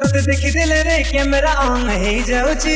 ତତେ ଦେଖିଦେଲେ camera on ହେଇଯାଉଛି।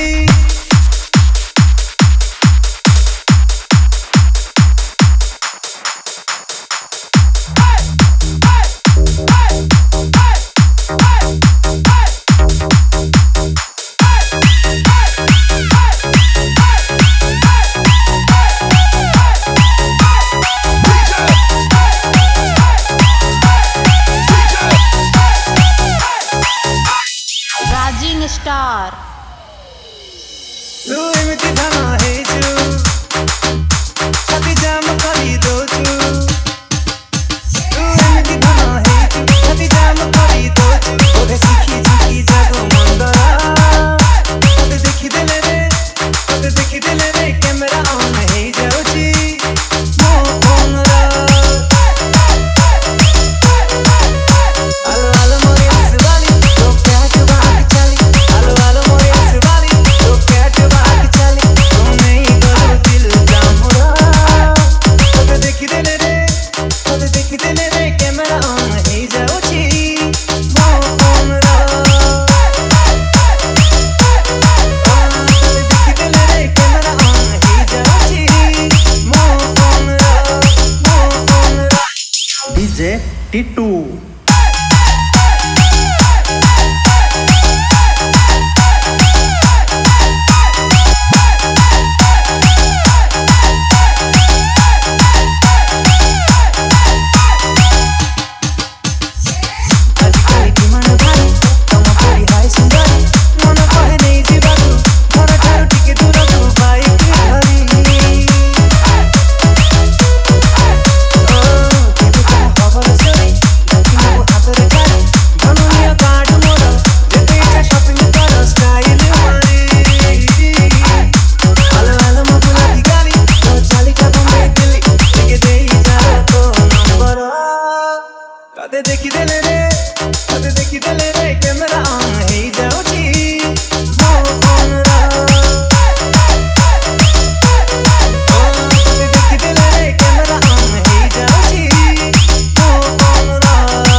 स्टार तू एमती धन हेचु छाती जाम करी दोचु। तू एमती धन हेचु छाती जाम करी दोचु। ओरे सिखी झुकी जागो मंदरा तते देखिदेले रे कैमरा ऑन हेई जाउची। मो फोन रा आलो आलो मोरे असवाली तो प्यार बात चली। आलो आलो मोरे असवाली तो प्यार बात चली। तुम नहीं करो दिल जामुरा तते देखिदेले रे कैमरा ऑन हेई जाउची। मो फोन रा डीजे टिटू तते देखिदेले रे कैमरा ऑन हेई जाउची। मो फोन रा तते देखिदेले रे कैमरा ऑन हेई जाउची। मो फोन रा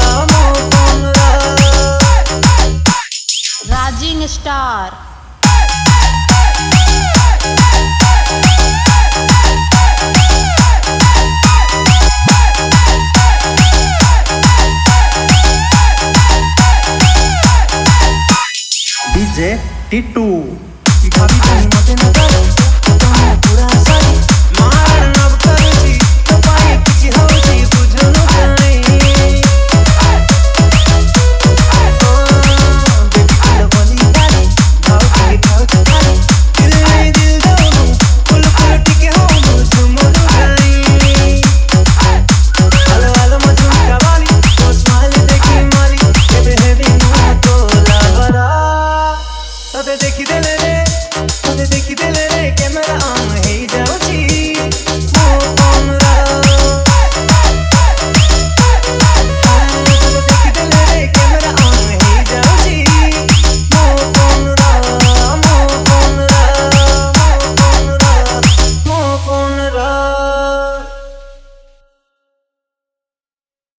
राइजिंग स्टार डीजे टिटू भाभी जानी मते न